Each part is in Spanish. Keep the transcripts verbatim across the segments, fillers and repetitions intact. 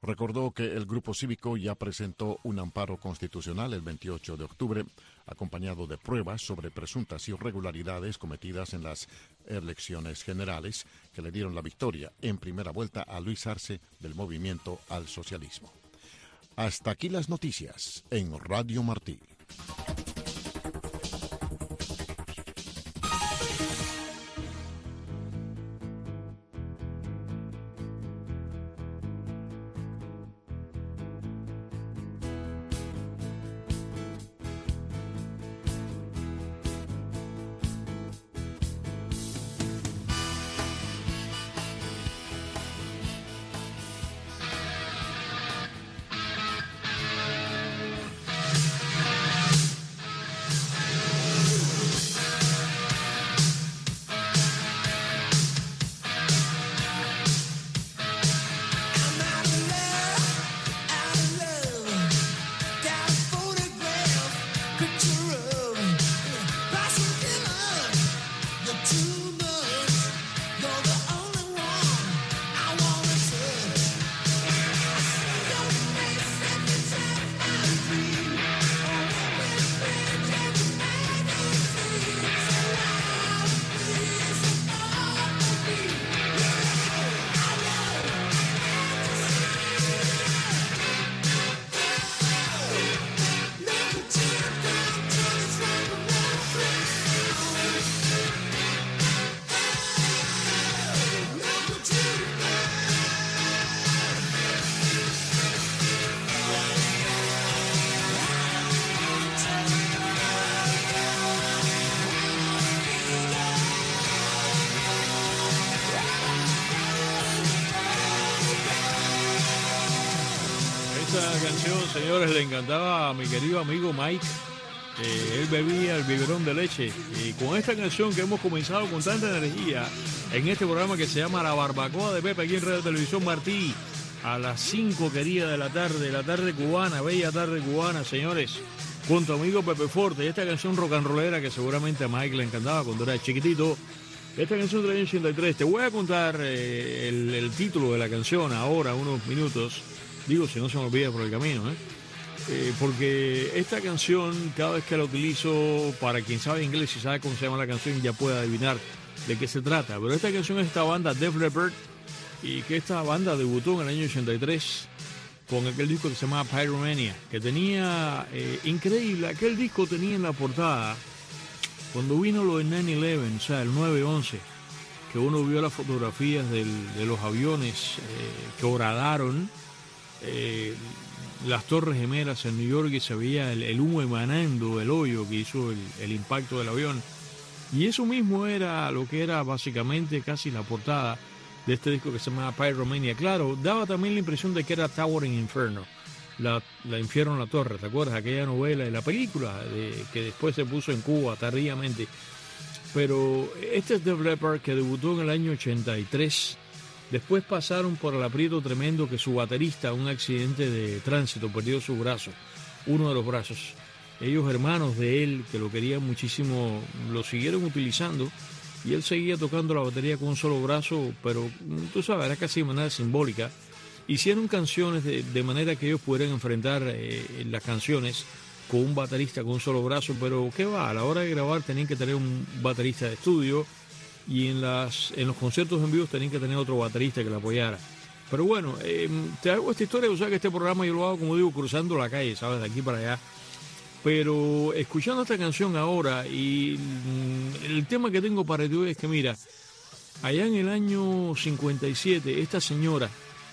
Recordó que el grupo cívico ya presentó un amparo constitucional el veintiocho de octubre, acompañado de pruebas sobre presuntas irregularidades cometidas en las elecciones generales que le dieron la victoria en primera vuelta a Luis Arce del Movimiento al Socialismo. Hasta aquí las noticias en Radio Martí. Señores, le encantaba a mi querido amigo Mike. Eh, él bebía el biberón de leche. Y con esta canción que hemos comenzado con tanta energía en este programa que se llama La Barbacoa de Pepe, aquí en Radio Televisión Martí, a las cinco querida de la tarde, la tarde cubana, bella tarde cubana, señores, con tu amigo Pepe Forte. Y esta canción rock and rollera que seguramente a Mike le encantaba cuando era chiquitito. Esta canción del año ochenta y tres. Te voy a contar eh, el, el título de la canción ahora, unos minutos. Digo, si no se me olvida por el camino, ¿eh? Eh, porque esta canción, cada vez que la utilizo, para quien sabe inglés y sabe cómo se llama la canción, ya puede adivinar de qué se trata. Pero esta canción es esta banda Def Leppard, y que esta banda debutó en el año ochenta y tres con aquel disco que se llamaba Pyromania, que tenía, eh, increíble, aquel disco tenía en la portada, cuando vino lo de nueve once, o sea, el nueve once, que uno vio las fotografías del, de los aviones eh, que horadaron, Eh, las Torres Gemelas en New York, y se veía el, el humo emanando del hoyo que hizo el, el impacto del avión, y eso mismo era lo que era básicamente casi la portada de este disco que se llama Pyromania. Claro, daba también la impresión de que era Towering Inferno, la, la Infierno en la Torre, ¿te acuerdas? Aquella novela y la película de, que después se puso en Cuba tardíamente. Pero este es Def Leppard, que debutó en el año ochenta y tres. Después pasaron por el aprieto tremendo que su baterista, un accidente de tránsito, perdió su brazo, uno de los brazos. Ellos, hermanos de él, que lo querían muchísimo, lo siguieron utilizando, y él seguía tocando la batería con un solo brazo, pero tú sabes, era casi de manera simbólica. Hicieron canciones de, de manera que ellos pudieran enfrentar eh, las canciones con un baterista con un solo brazo, pero qué va, a la hora de grabar tenían que tener un baterista de estudio, y en, las, en los conciertos en vivo tenían que tener otro baterista que la apoyara. Pero bueno, eh, te hago esta historia, o sea que este programa yo lo hago, como digo, cruzando la calle, ¿sabes? De aquí para allá. Pero escuchando esta canción ahora, y mm, el tema que tengo para ti hoy es que, mira, allá en el año cincuenta y siete, esta señora,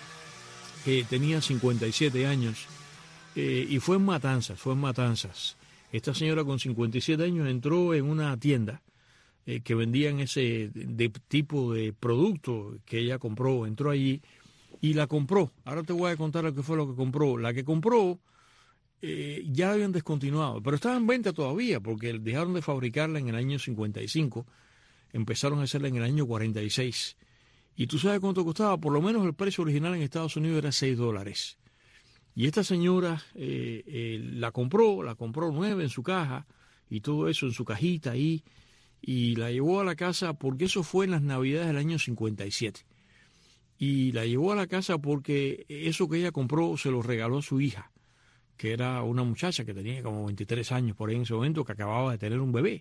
que tenía cincuenta y siete años, eh, y fue en Matanzas, fue en Matanzas. Esta señora con cincuenta y siete años entró en una tienda Eh, que vendían ese de, tipo de producto que ella compró, entró allí y la compró. Ahora te voy a contar lo que fue lo que compró. La que compró eh, ya habían descontinuado, pero estaba en venta todavía, porque dejaron de fabricarla en el año cincuenta y cinco, empezaron a hacerla en el año cuarenta y seis. Y tú sabes cuánto costaba, por lo menos el precio original en Estados Unidos era seis dólares. Y esta señora eh, eh, la compró, la compró nueva en su caja y todo eso en su cajita ahí, y la llevó a la casa, porque eso fue en las Navidades del año cincuenta y siete. y la llevó a la casa porque eso que ella compró se lo regaló a su hija, que era una muchacha que tenía como veintitrés años por ahí en ese momento, que acababa de tener un bebé.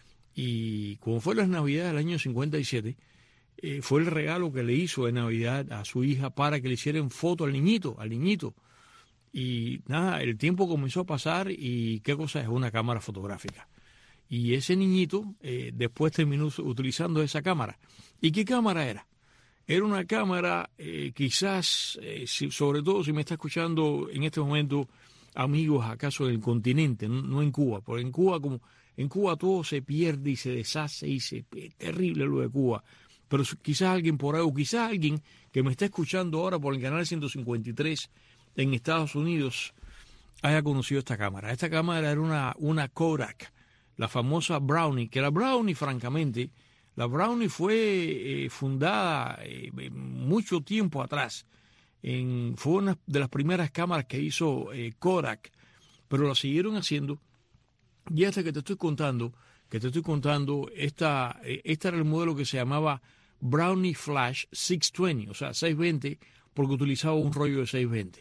Y como fue las Navidades del año cincuenta y siete, eh, fue el regalo que le hizo de Navidad a su hija para que le hicieran foto al niñito, al niñito. Y nada, el tiempo comenzó a pasar y ¿qué cosa es? Una cámara fotográfica. Y ese niñito eh, después terminó utilizando esa cámara. ¿Y qué cámara era? Era una cámara, eh, quizás, eh, si, sobre todo si me está escuchando en este momento amigos acaso del continente, no, no en Cuba, porque en Cuba como en Cuba todo se pierde y se deshace y se es terrible lo de Cuba. Pero quizás alguien por ahí, o quizás alguien que me está escuchando ahora por el canal ciento cincuenta y tres en Estados Unidos haya conocido esta cámara. Esta cámara era una, una Kodak, la famosa Brownie, que la Brownie, francamente, la Brownie fue eh, fundada eh, mucho tiempo atrás. En, fue una de las primeras cámaras que hizo eh, Kodak, pero la siguieron haciendo. Y hasta que te estoy contando, que te estoy contando, esta, eh, este era el modelo que se llamaba Brownie Flash seiscientos veinte, o sea, seiscientos veinte, porque utilizaba un rollo de seiscientos veinte.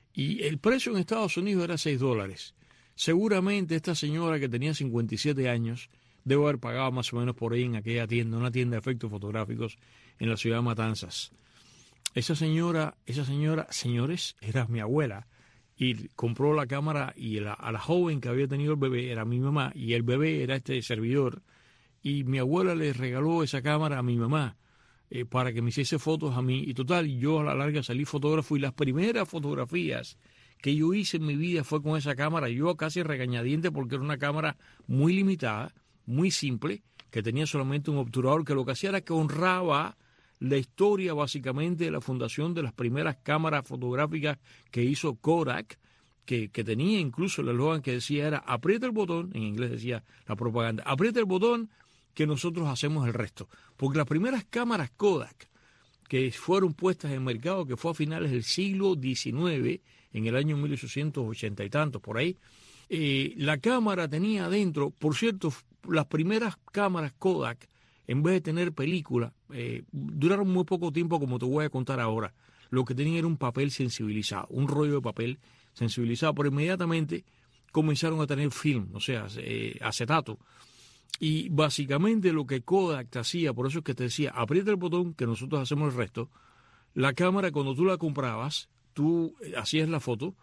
Y el precio en Estados Unidos era seis dólares. Seguramente esta señora que tenía cincuenta y siete años debe haber pagado más o menos por ahí en aquella tienda, una tienda de efectos fotográficos en la ciudad de Matanzas. Esa señora, esa señora, señores, era mi abuela y compró la cámara y la, a la joven que había tenido el bebé era mi mamá y el bebé era este servidor y mi abuela le regaló esa cámara a mi mamá eh, para que me hiciese fotos a mí y total, yo a la larga salí fotógrafo y las primeras fotografías que yo hice en mi vida fue con esa cámara, yo casi regañadiente porque era una cámara muy limitada, muy simple, que tenía solamente un obturador que lo que hacía era que honraba la historia básicamente de la fundación de las primeras cámaras fotográficas que hizo Kodak, que, que tenía incluso el eslogan que decía era aprieta el botón, en inglés decía la propaganda, aprieta el botón que nosotros hacemos el resto. Porque las primeras cámaras Kodak que fueron puestas en mercado, que fue a finales del siglo diecinueve, en el año mil ochocientos ochenta y tantos, por ahí, eh, la cámara tenía adentro, por cierto, las primeras cámaras Kodak, en vez de tener película, eh, duraron muy poco tiempo, como te voy a contar ahora. Lo que tenían era un papel sensibilizado, un rollo de papel sensibilizado, pero inmediatamente comenzaron a tener film, o sea, eh, acetato. Y básicamente lo que Kodak te hacía, por eso es que te decía, aprieta el botón que nosotros hacemos el resto. La cámara, cuando tú la comprabas, tú hacías la foto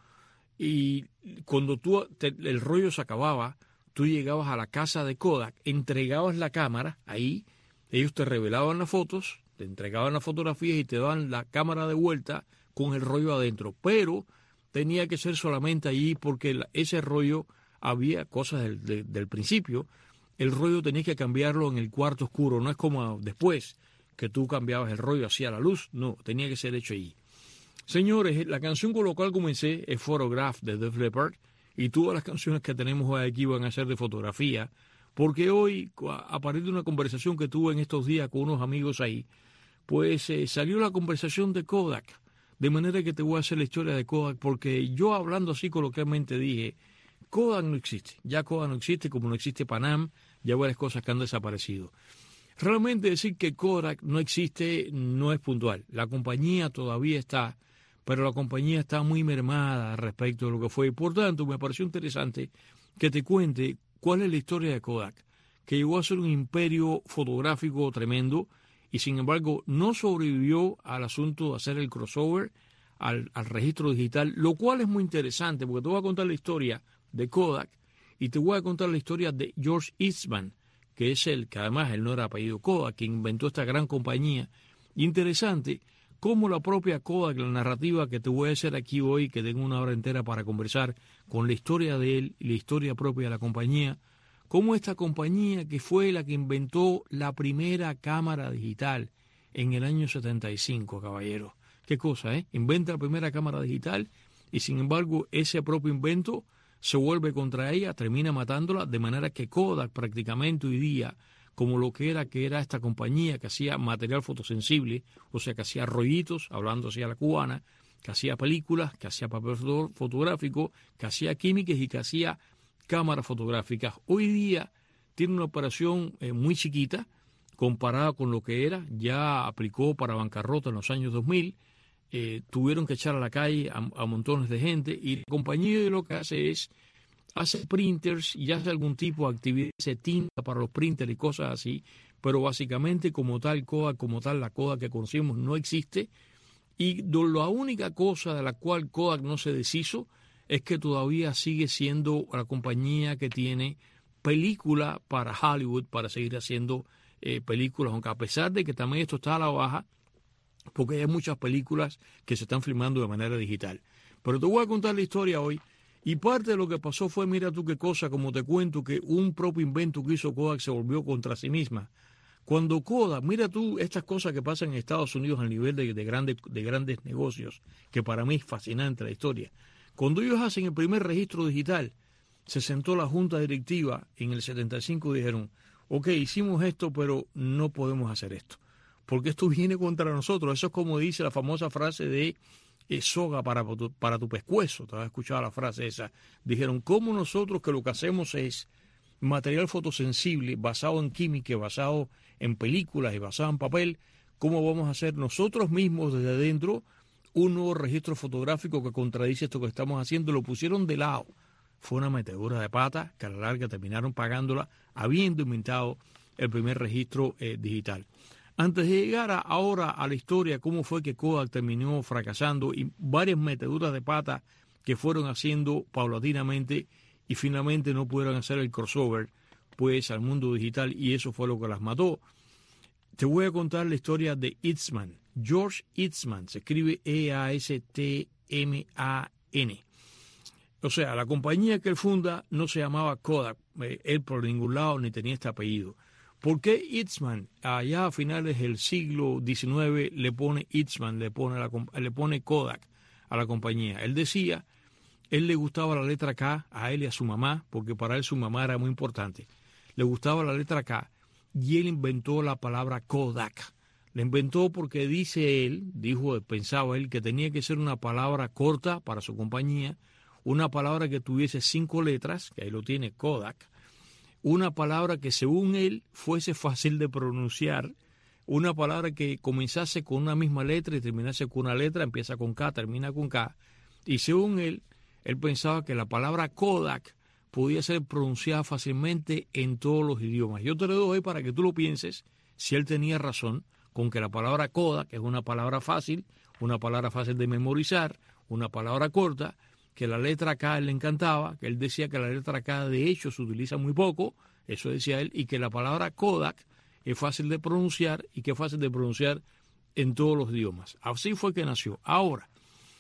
y cuando tú te, el rollo se acababa, tú llegabas a la casa de Kodak, entregabas la cámara ahí, ellos te revelaban las fotos, te entregaban las fotografías y te daban la cámara de vuelta con el rollo adentro. Pero tenía que ser solamente allí porque la, ese rollo había cosas del, de, del principio. El rollo tenías que cambiarlo en el cuarto oscuro, no es como después que tú cambiabas el rollo hacia la luz, no, tenía que ser hecho allí. Señores, la canción con la cual comencé es Photograph de Def Leppard y todas las canciones que tenemos hoy aquí van a ser de fotografía, porque hoy, a partir de una conversación que tuve en estos días con unos amigos ahí, pues eh, salió la conversación de Kodak, de manera que te voy a hacer la historia de Kodak, porque yo hablando así coloquialmente dije, Kodak no existe, ya Kodak no existe como no existe Panam, ya varias cosas que han desaparecido. Realmente decir que Kodak no existe no es puntual, la compañía todavía está, pero la compañía está muy mermada respecto a lo que fue. Por tanto, me pareció interesante que te cuente cuál es la historia de Kodak, que llegó a ser un imperio fotográfico tremendo y sin embargo no sobrevivió al asunto de hacer el crossover al, al registro digital, lo cual es muy interesante porque te voy a contar la historia de Kodak y te voy a contar la historia de George Eastman, que es el que además él no era apellido Kodak, que inventó esta gran compañía. Interesante cómo la propia Kodak, la narrativa que te voy a hacer aquí hoy, que tengo una hora entera para conversar con la historia de él y la historia propia de la compañía, cómo esta compañía que fue la que inventó la primera cámara digital en el año setenta y cinco, caballero. Qué cosa, ¿eh? Inventa la primera cámara digital y sin embargo ese propio invento se vuelve contra ella, termina matándola, de manera que Kodak prácticamente hoy día, como lo que era que era esta compañía que hacía material fotosensible, o sea, que hacía rollitos, hablando así a la cubana, que hacía películas, que hacía papel fotográfico, que hacía químicas y que hacía cámaras fotográficas. Hoy día tiene una operación eh, muy chiquita, comparada con lo que era. Ya aplicó para bancarrota en los años dos mil. Eh, tuvieron que echar a la calle a, a montones de gente, y la compañía lo que hace es hace printers y hace algún tipo de actividad, hace tinta para los printers y cosas así, pero básicamente como tal Kodak, como tal la Kodak que conocimos no existe, y la única cosa de la cual Kodak no se deshizo es que todavía sigue siendo la compañía que tiene película para Hollywood, para seguir haciendo eh, películas, aunque a pesar de que también esto está a la baja, porque hay muchas películas que se están filmando de manera digital. Pero te voy a contar la historia hoy, y parte de lo que pasó fue, mira tú qué cosa, como te cuento, que un propio invento que hizo Kodak se volvió contra sí misma. Cuando Kodak, mira tú estas cosas que pasan en Estados Unidos al nivel de, de, grandes, de grandes negocios, que para mí es fascinante la historia. Cuando ellos hacen el primer registro digital, se sentó la junta directiva en el setenta y cinco y dijeron, ok, hicimos esto, pero no podemos hacer esto, porque esto viene contra nosotros. Eso es como dice la famosa frase de eh, soga para tu, para tu pescuezo. ¿Te has escuchado la frase esa? Dijeron, ¿cómo nosotros que lo que hacemos es material fotosensible basado en química, basado en películas y basado en papel, cómo vamos a hacer nosotros mismos desde dentro un nuevo registro fotográfico que contradice esto que estamos haciendo? Lo pusieron de lado. Fue una metedura de pata que a la larga terminaron pagándola, habiendo inventado el primer registro eh, digital. Antes de llegar a, ahora a la historia, cómo fue que Kodak terminó fracasando y varias meteduras de pata que fueron haciendo paulatinamente y finalmente no pudieron hacer el crossover pues al mundo digital, y eso fue lo que las mató. Te voy a contar la historia de Eastman. George Eastman, se escribe E A S T M A N. O sea, la compañía que él funda no se llamaba Kodak, eh, él por ningún lado ni tenía este apellido. ¿Por qué Eastman, allá a finales del siglo diecinueve, le pone Eastman, le pone, la, le pone Kodak a la compañía? Él decía, él le gustaba la letra K a él y a su mamá, porque para él su mamá era muy importante. Le gustaba la letra K y él inventó la palabra Kodak. La inventó porque dice él, dijo, pensaba él, que tenía que ser una palabra corta para su compañía, una palabra que tuviese cinco letras, que ahí lo tiene Kodak, una palabra que según él fuese fácil de pronunciar, una palabra que comenzase con una misma letra y terminase con una letra, empieza con K, termina con K, y según él, él pensaba que la palabra Kodak podía ser pronunciada fácilmente en todos los idiomas. Yo te lo doy para que tú lo pienses, si él tenía razón, con que la palabra Kodak es una palabra fácil, una palabra fácil de memorizar, una palabra corta, que la letra K a él le encantaba, que él decía que la letra K de hecho se utiliza muy poco, eso decía él, y que la palabra Kodak es fácil de pronunciar y que es fácil de pronunciar en todos los idiomas. Así fue que nació. Ahora,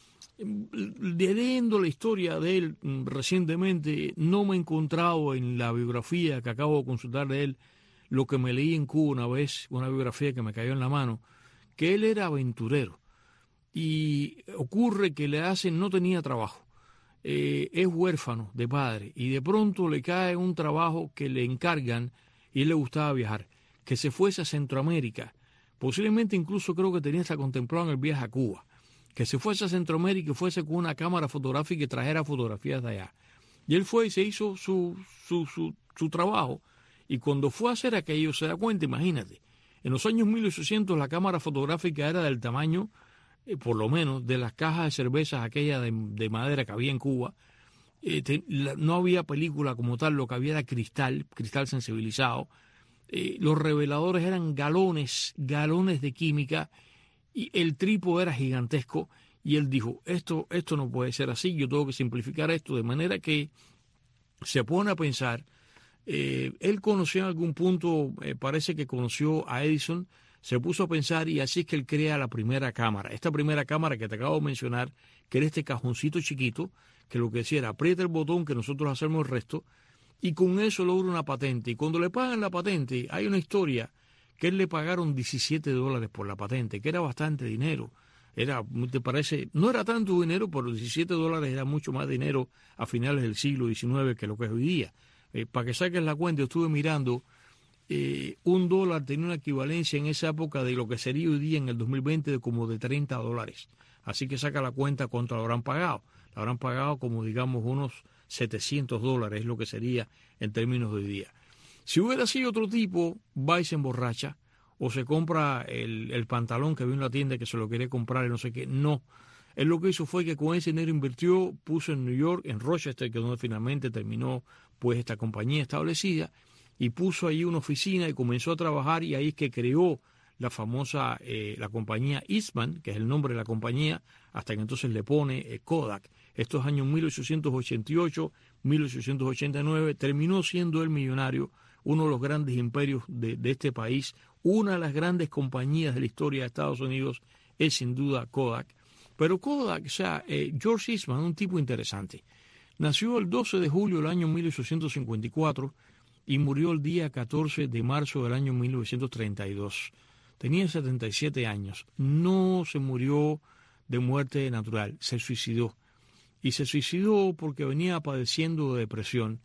leyendo la historia de él recientemente, no me he encontrado en la biografía que acabo de consultar de él lo que me leí en Cuba una vez, una biografía que me cayó en la mano, que él era aventurero. Y ocurre que le hacen, no tenía trabajo. Eh, es huérfano de padre y de pronto le cae un trabajo que le encargan y él le gustaba viajar, que se fuese a Centroamérica, posiblemente incluso creo que tenía hasta contemplado en el viaje a Cuba, que se fuese a Centroamérica y fuese con una cámara fotográfica y trajera fotografías de allá. Y él fue y se hizo su, su, su, su trabajo, y cuando fue a hacer aquello se da cuenta, imagínate, en los años mil ochocientos la cámara fotográfica era del tamaño por lo menos de las cajas de cervezas aquellas de, de madera que había en Cuba. Eh, te, la, no había película como tal, lo que había era cristal, cristal sensibilizado. Eh, los reveladores eran galones, galones de química, y el trípode era gigantesco, y él dijo, esto, esto no puede ser así, yo tengo que simplificar esto, de manera que se pone a pensar. Eh, él conoció en algún punto, eh, parece que conoció a Edison, se puso a pensar y así es que él crea la primera cámara. Esta primera cámara que te acabo de mencionar, que era este cajoncito chiquito, que lo que decía era aprieta el botón que nosotros hacemos el resto, y con eso logra una patente. Y cuando le pagan la patente, hay una historia que él le pagaron diecisiete dólares por la patente, que era bastante dinero. Era, ¿te parece? No era tanto dinero, pero diecisiete dólares era mucho más dinero a finales del siglo diecinueve que lo que es hoy día. Eh, para que saques la cuenta, yo estuve mirando, eh, un dólar tenía una equivalencia en esa época de lo que sería hoy día en el dos mil veinte de como de treinta dólares. Así que saca la cuenta cuánto lo habrán pagado. Lo habrán pagado como digamos unos setecientos dólares, es lo que sería en términos de hoy día. Si hubiera sido otro tipo, va y se emborracha, o se compra el, el pantalón que vio en la tienda que se lo quería comprar y no sé qué. No. Él lo que hizo fue que con ese dinero invirtió, puso en New York, en Rochester, que es donde finalmente terminó pues esta compañía establecida, y puso ahí una oficina y comenzó a trabajar, y ahí es que creó la famosa, eh, la compañía Eastman, que es el nombre de la compañía, hasta que entonces le pone eh, Kodak. Estos años mil ochocientos ochenta y ocho, mil ochocientos ochenta y nueve, terminó siendo el millonario, uno de los grandes imperios de, de este país. Una de las grandes compañías de la historia de Estados Unidos es sin duda Kodak. Pero Kodak, o sea, eh, George Eastman, un tipo interesante. Nació el doce de julio del año mil ochocientos cincuenta y cuatro y murió el día catorce de marzo del año mil novecientos treinta y dos. Tenía setenta y siete años. No se murió de muerte natural, se suicidó. Y se suicidó porque venía padeciendo de depresión.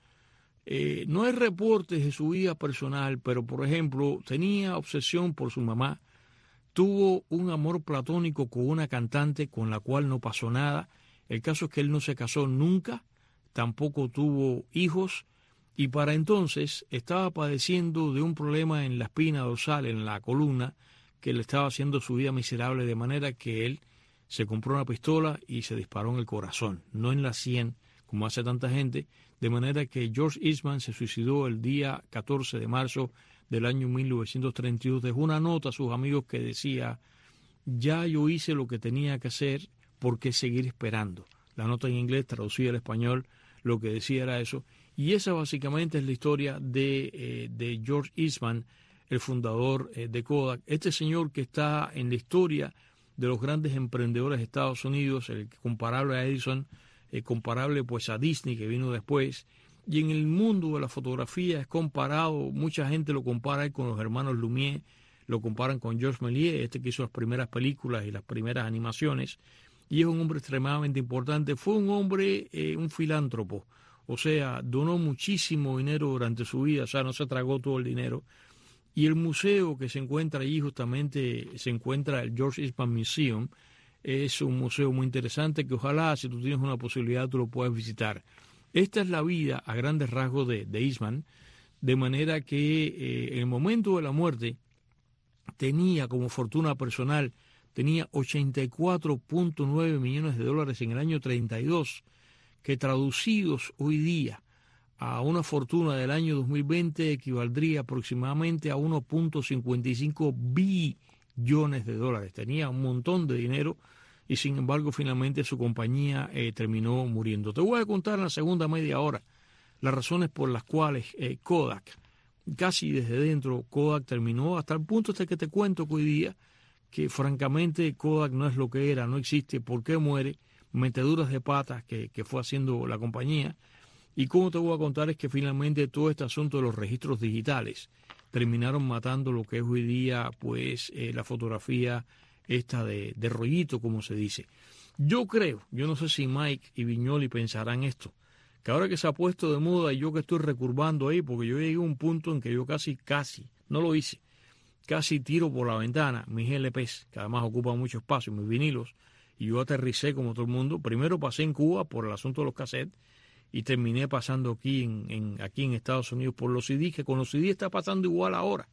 Eh, no hay reportes de su vida personal, pero por ejemplo, tenía obsesión por su mamá. Tuvo un amor platónico con una cantante con la cual no pasó nada. El caso es que él no se casó nunca, tampoco tuvo hijos, y para entonces estaba padeciendo de un problema en la espina dorsal, en la columna, que le estaba haciendo su vida miserable, de manera que él se compró una pistola y se disparó en el corazón, no en la sien, como hace tanta gente, de manera que George Eastman se suicidó el día catorce de marzo del año mil novecientos treinta y dos. Dejó una nota a sus amigos que decía: ya yo hice lo que tenía que hacer, ¿por qué seguir esperando? La nota en inglés, traducida al español, lo que decía era eso. Y esa básicamente es la historia de, eh, de George Eastman, el fundador eh, de Kodak. Este señor que está en la historia de los grandes emprendedores de Estados Unidos, el comparable a Edison, eh, comparable pues a Disney, que vino después. Y en el mundo de la fotografía es comparado, mucha gente lo compara con los hermanos Lumière, lo comparan con Georges Méliès, este que hizo las primeras películas y las primeras animaciones, y es un hombre extremadamente importante. Fue un hombre, eh, un filántropo, o sea, donó muchísimo dinero durante su vida, o sea, no se tragó todo el dinero. Y el museo que se encuentra allí, justamente se encuentra el George Eastman Museum, es un museo muy interesante que ojalá, si tú tienes una posibilidad, tú lo puedas visitar. Esta es la vida a grandes rasgos de, de Eastman, de manera que eh, en el momento de la muerte tenía como fortuna personal, tenía ochenta y cuatro punto nueve millones de dólares en el año treinta y dos, que traducidos hoy día a una fortuna del año dos mil veinte equivaldría aproximadamente a uno punto cincuenta y cinco billones de dólares. Tenía un montón de dinero y sin embargo finalmente su compañía eh, terminó muriendo. Te voy a contar en la segunda media hora las razones por las cuales eh, Kodak, casi desde dentro, Kodak terminó, hasta el punto hasta que te cuento que hoy día, que francamente Kodak no es lo que era, no existe, por qué muere, meteduras de patas que, que fue haciendo la compañía. Y cómo te voy a contar es que finalmente todo este asunto de los registros digitales terminaron matando lo que es hoy día pues eh, la fotografía esta de, de rollito, como se dice. Yo creo, yo no sé si Mike y Viñoli pensarán esto, que ahora que se ha puesto de moda y yo que estoy recurvando ahí, porque yo llegué a un punto en que yo casi, casi, no lo hice, casi tiro por la ventana mis L Pes, que además ocupan mucho espacio, mis vinilos, y yo aterricé como todo el mundo. Primero pasé en Cuba por el asunto de los cassettes y terminé pasando aquí en, en, aquí en Estados Unidos por los C Ds, que con los C Ds está pasando igual ahora.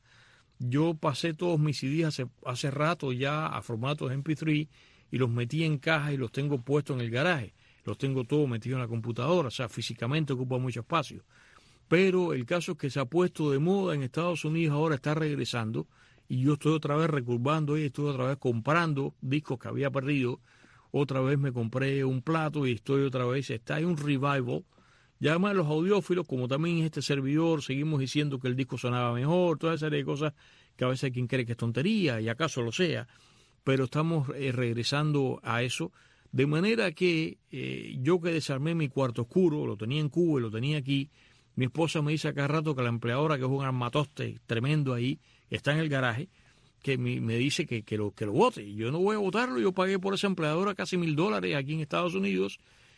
Yo pasé todos mis C Ds hace, hace rato ya a formatos M P tres y los metí en caja y los tengo puestos en el garaje. Los tengo todos metidos en la computadora, o sea, físicamente ocupa mucho espacio. Pero el caso es que se ha puesto de moda en Estados Unidos, ahora está regresando, y yo estoy otra vez recurvando y estoy otra vez comprando discos que había perdido. Otra vez me compré un plato y estoy otra vez, está ahí un revival. Y además los audiófilos, como también es este servidor, seguimos diciendo que el disco sonaba mejor, toda esa serie de cosas que a veces hay quien cree que es tontería, y acaso lo sea, pero estamos eh, regresando a eso, de manera que eh, yo que desarmé mi cuarto oscuro, lo tenía en Cuba y lo tenía aquí, mi esposa me dice a cada rato que la empleadora, que es un armatoste tremendo ahí, está en el garaje, que me, me dice que, que, lo, que lo vote, y yo no voy a votarlo. Yo pagué por esa empleadora casi mil dólares aquí en Estados Unidos,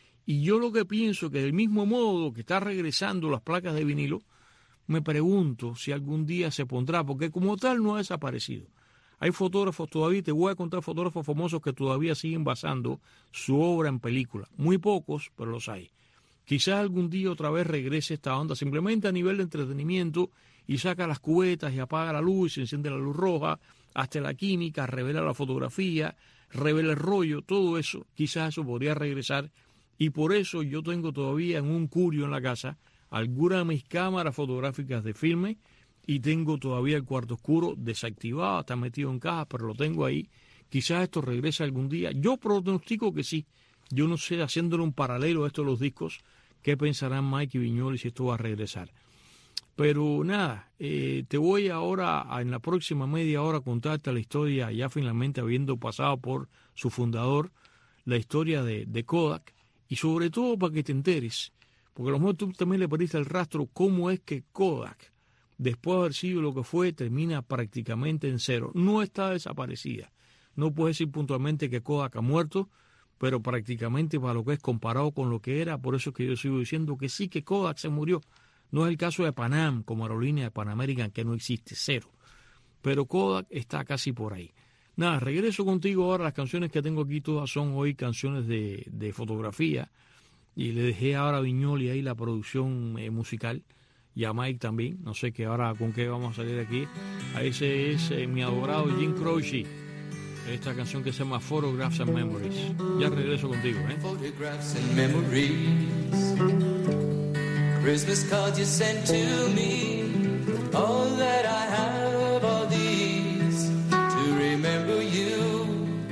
y yo lo que pienso que del mismo modo que está regresando las placas de vinilo, me pregunto si algún día se pondrá, porque como tal no ha desaparecido. Hay fotógrafos todavía, te voy a contar fotógrafos famosos que todavía siguen basando su obra en película. Muy pocos, pero los hay. Quizás algún día otra vez regrese esta onda, simplemente a nivel de entretenimiento, y saca las cubetas y apaga la luz, y enciende la luz roja, hasta la química, revela la fotografía, revela el rollo, todo eso, quizás eso podría regresar. Y por eso yo tengo todavía en un curio en la casa algunas de mis cámaras fotográficas de filme, y tengo todavía el cuarto oscuro desactivado, está metido en caja, pero lo tengo ahí. Quizás esto regrese algún día. Yo pronostico que sí. Yo no sé, haciéndole un paralelo a estos los discos, qué pensarán Mike y Viñoly si esto va a regresar. Pero nada, eh, te voy ahora a, en la próxima media hora a contarte la historia, ya finalmente habiendo pasado por su fundador, la historia de, de Kodak, y sobre todo para que te enteres, porque a lo mejor tú también le perdiste el rastro, cómo es que Kodak, después de haber sido lo que fue, termina prácticamente en cero. No está desaparecida. No puedes decir puntualmente que Kodak ha muerto, pero prácticamente para lo que es comparado con lo que era, por eso es que yo sigo diciendo que sí, que Kodak se murió. No es el caso de Panam, como aerolínea de Pan American, que no existe, cero. Pero Kodak está casi por ahí. Nada, regreso contigo ahora. Las canciones que tengo aquí todas son hoy canciones de, de fotografía. Y le dejé ahora a Viñoly ahí la producción eh, musical. Y a Mike también. No sé qué ahora con qué vamos a salir aquí. A ese es eh, mi adorado Jim Croce. Esta canción que se llama Photographs and Memories. Ya regreso contigo, ¿eh? Photographs and memories, Christmas cards you sent to me, all that I have are these to remember you.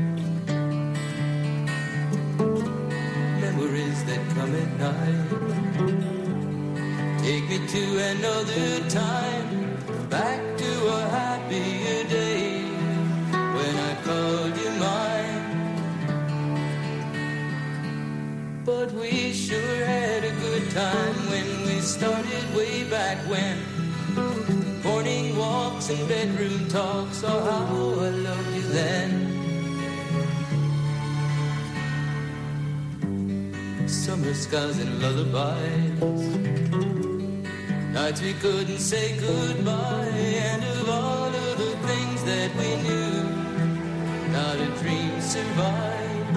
Memories that come at night, take me to another time, back to a happier day when I called you mine. But we sure had a good time when we started way back when. Morning walks and bedroom talks, oh how I loved you then. Summer skies and lullabies, nights we couldn't say goodbye, and of all of the things that we knew, not a dream survived.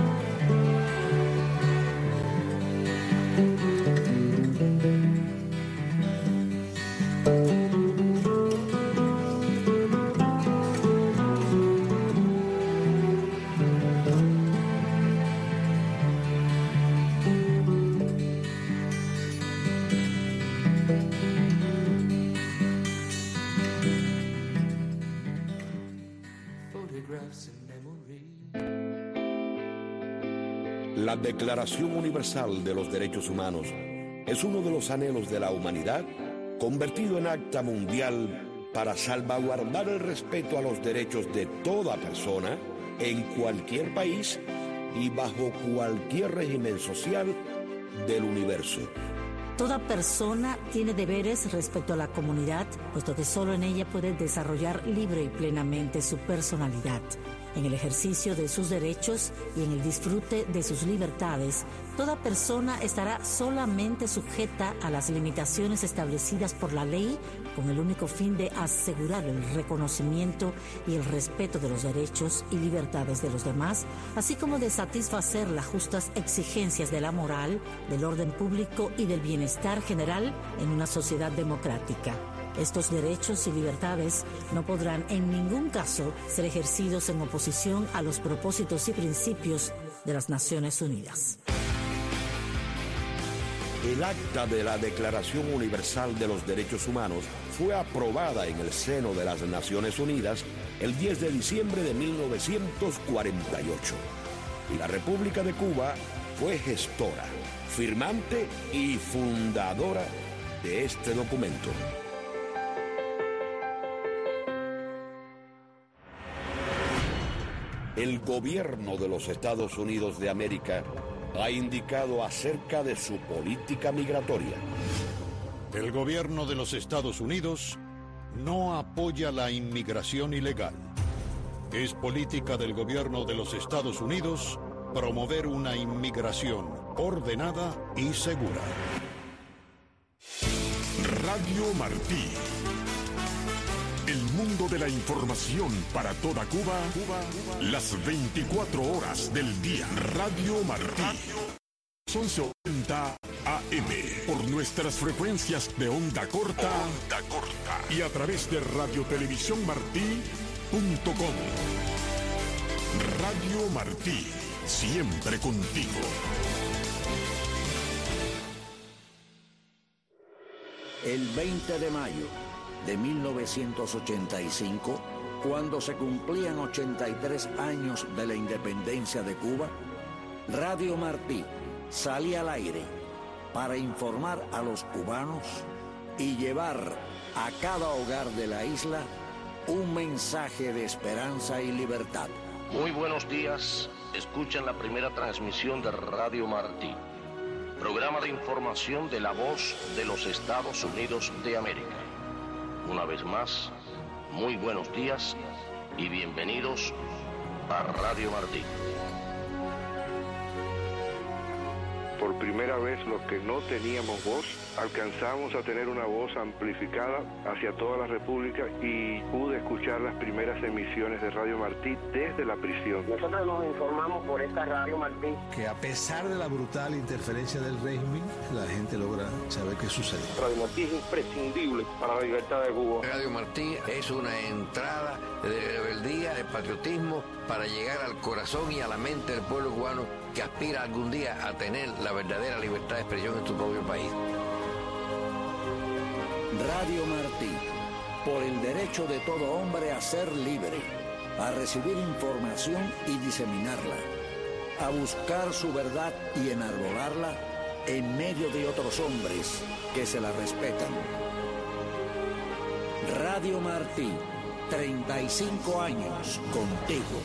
La Declaración Universal de los Derechos Humanos es uno de los anhelos de la humanidad convertido en acta mundial para salvaguardar el respeto a los derechos de toda persona en cualquier país y bajo cualquier régimen social del universo. Toda persona tiene deberes respecto a la comunidad, puesto que solo en ella puede desarrollar libre y plenamente su personalidad. En el ejercicio de sus derechos y en el disfrute de sus libertades, toda persona estará solamente sujeta a las limitaciones establecidas por la ley con el único fin de asegurar el reconocimiento y el respeto de los derechos y libertades de los demás, así como de satisfacer las justas exigencias de la moral, del orden público y del bienestar general en una sociedad democrática. Estos derechos y libertades no podrán en ningún caso ser ejercidos en oposición a los propósitos y principios de las Naciones Unidas. El acta de la Declaración Universal de los Derechos Humanos fue aprobada en el seno de las Naciones Unidas el diez de diciembre de mil novecientos cuarenta y ocho. Y la República de Cuba fue gestora, firmante y fundadora de este documento. El gobierno de los Estados Unidos de América ha indicado acerca de su política migratoria. El gobierno de los Estados Unidos no apoya la inmigración ilegal. Es política del gobierno de los Estados Unidos promover una inmigración ordenada y segura. Radio Martí. El mundo de la información para toda Cuba, Cuba, las veinticuatro horas del día. Radio Martí. once ochenta A M por nuestras frecuencias de onda corta, onda corta y a través de radiotelevisiónmartí punto com. Radio Martí, siempre contigo. El veinte de mayo de mil novecientos ochenta y cinco, cuando se cumplían ochenta y tres años de la independencia de Cuba, Radio Martí salía al aire para informar a los cubanos y llevar a cada hogar de la isla un mensaje de esperanza y libertad. Muy buenos días, escuchan la primera transmisión de Radio Martí, programa de información de la voz de los Estados Unidos de América. Una vez más, muy buenos días y bienvenidos a Radio Martí. Por primera vez, los que no teníamos voz, alcanzamos a tener una voz amplificada hacia toda la República y pude escuchar las primeras emisiones de Radio Martí desde la prisión. Nosotros nos informamos por esta Radio Martí. Que a pesar de la brutal interferencia del régimen, la gente logra saber qué sucede. Radio Martí es imprescindible para la libertad de Cuba. Radio Martí es una entrada de rebeldía, de patriotismo, para llegar al corazón y a la mente del pueblo cubano que aspira algún día a tener la verdadera libertad de expresión en su propio país. Radio Martí, por el derecho de todo hombre a ser libre, a recibir información y diseminarla, a buscar su verdad y enarbolarla en medio de otros hombres que se la respetan. Radio Martí, treinta y cinco años contigo.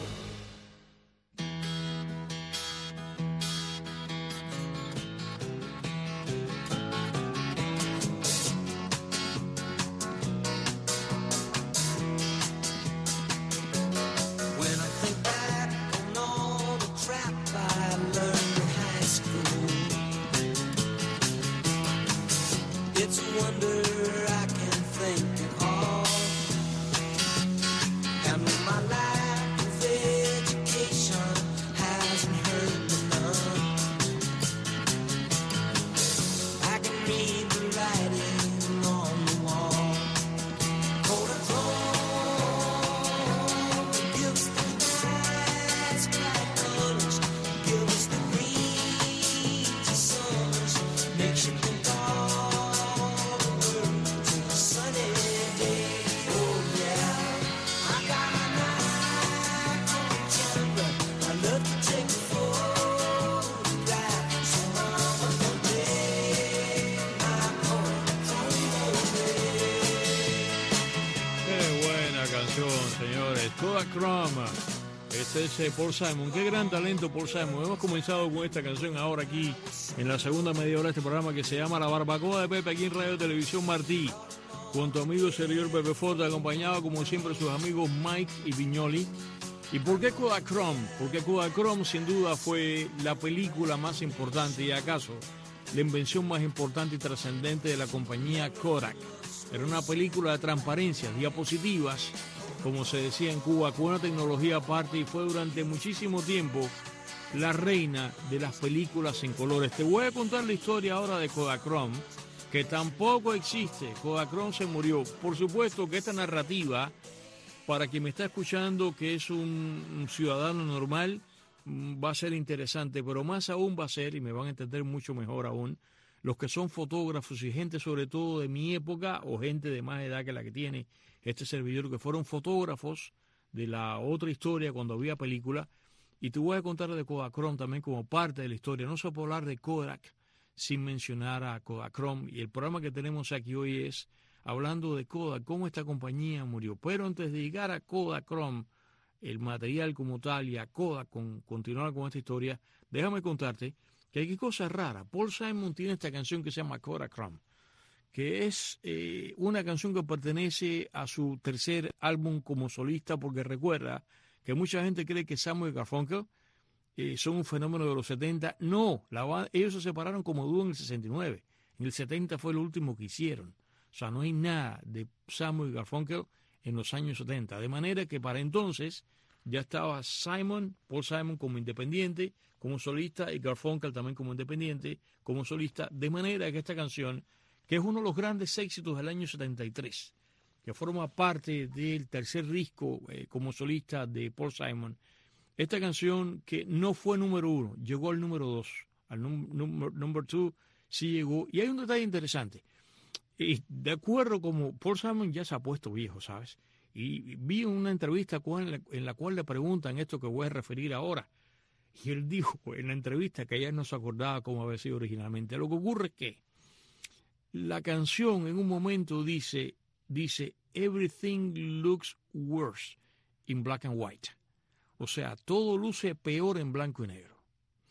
Este es eh, Paul Simon. Qué gran talento, Paul Simon. Hemos comenzado con esta canción ahora aquí en la segunda media hora de este programa que se llama La Barbacoa de Pepe, aquí en Radio Televisión Martí, con tu amigo servidor Pepe Forte, acompañado como siempre sus amigos Mike y Viñoli. ¿Y por qué Kodachrome? Porque Kodachrome sin duda fue la película más importante y acaso la invención más importante y trascendente de la compañía Kodak. Era una película de transparencia, diapositivas, como se decía en Cuba, con una tecnología aparte, y fue durante muchísimo tiempo la reina de las películas en colores. Te voy a contar la historia ahora de Kodachrome, que tampoco existe. Kodachrome se murió. Por supuesto que esta narrativa, para quien me está escuchando, que es un, un ciudadano normal, va a ser interesante, pero más aún va a ser, y me van a entender mucho mejor aún, los que son fotógrafos y gente sobre todo de mi época o gente de más edad que la que tiene este servidor, que fueron fotógrafos de la otra historia cuando había película. Y te voy a contar de Kodachrome también como parte de la historia. No se puede hablar de Kodak sin mencionar a Kodachrome, y el programa que tenemos aquí hoy es hablando de Kodak, cómo esta compañía murió. Pero antes de llegar a Kodachrome, el material como tal, y a Kodak, con, continuar con esta historia, déjame contarte que hay cosas raras. Paul Simon tiene esta canción que se llama Kodachrome, que es eh, una canción que pertenece a su tercer álbum como solista, porque recuerda que mucha gente cree que Simon y Garfunkel eh, son un fenómeno de los setenta. No, la, ellos se separaron como dúo en el sesenta y nueve. En el setenta fue lo último que hicieron. O sea, no hay nada de Simon y Garfunkel en los años setenta. De manera que para entonces ya estaba Simon, Paul Simon como independiente, como solista y Garfunkel también como independiente, como solista, de manera que esta canción, que es uno de los grandes éxitos del año setenta y tres, que forma parte del tercer disco eh, como solista de Paul Simon, esta canción que no fue número uno, llegó al número dos, al num number, number two sí llegó, y hay un detalle interesante, y de acuerdo como Paul Simon ya se ha puesto viejo, ¿sabes? Y vi una entrevista en la cual le preguntan esto que voy a referir ahora. Y él dijo en la entrevista que ella no se acordaba cómo había sido originalmente. Lo que ocurre es que la canción en un momento dice, dice, everything looks worse in black and white. O sea, todo luce peor en blanco y negro.